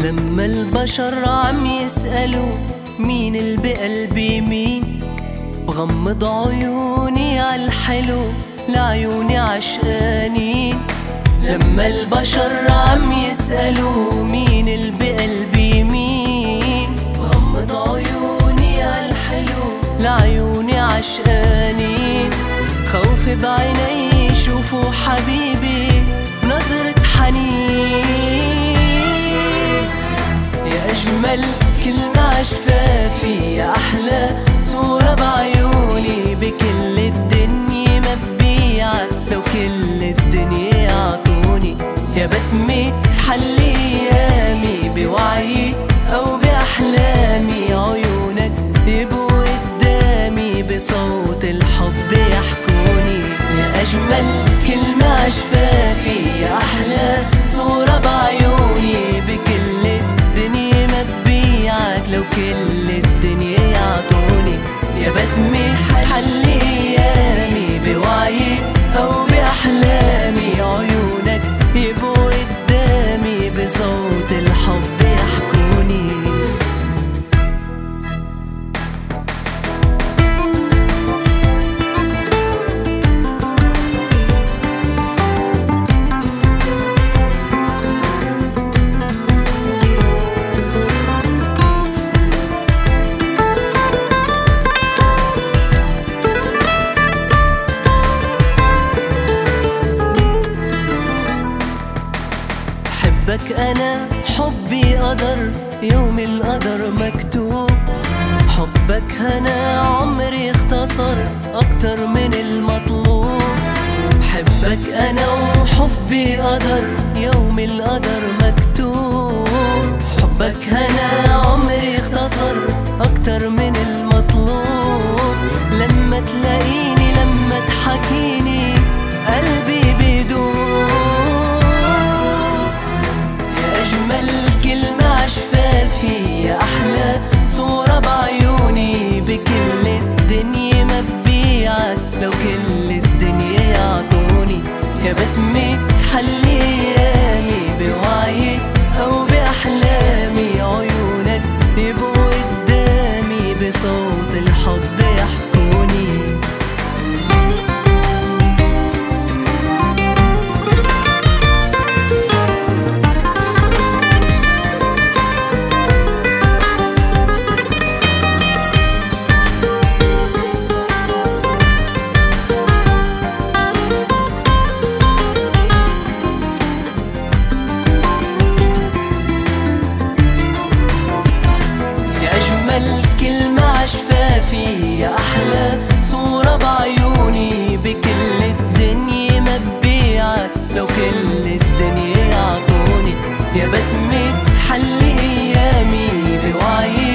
لما البشر عم يسألوا مين اللي بقلبي مين، بغمض عيوني عالحلو لعيوني عشقانين. لما البشر عم يسألوا مين اللي بقلبي مين، بغمض عيوني عالحلو لعيوني عشقانين. خوفي بعيني يشوفوا حبيبي نظرة حنين. يا أجمل كلمة عشفافي، يا أحلى صورة بعيوني، بكل الدنيا ما ببيعك لو كل الدنيا يعطوني. يا بسمة تحلي أيامي بوعي أو بأحلامي، عيونك يبقوا قدامي بصوت الحب يحكوني. يا أجمل كلمة عشفافي، يا أحلى صورة بعيوني، بكل الدنيا ما ببيعك لو كل الدنيا يعطوني. يا بسمة حلي أيامي بوعي أو بأحلامي، عيونك يبقوا قدامي بصوت الحب يحكوني. حبك أنا حبي قدر، يوم القدر مكتوب. حبك هنا عمري اختصر أكتر من المطلوب. حبك أنا وحبي قدر، يوم القدر مكتوب. حبك هنا عمري اختصر أكتر من المطلوب. لما تلاقيني لما تحكيني قلبي بيدوب. كلمة عشفافي، يا أحلى صورة بعيوني، بكل الدنيا ما ببيعك لو كل الدنيا يعطوني. يا بسمة حلي أيامي بوعي أو بأحلامي، عيونك يبقوا قدامي بصوت الحب يحكوني. كلمة عشفافي، يا أحلى صورة بعيوني، بكل الدنيا ما ببيعك لو كل الدنيا يعطوني. يا بسمة حلي أيامي بوعي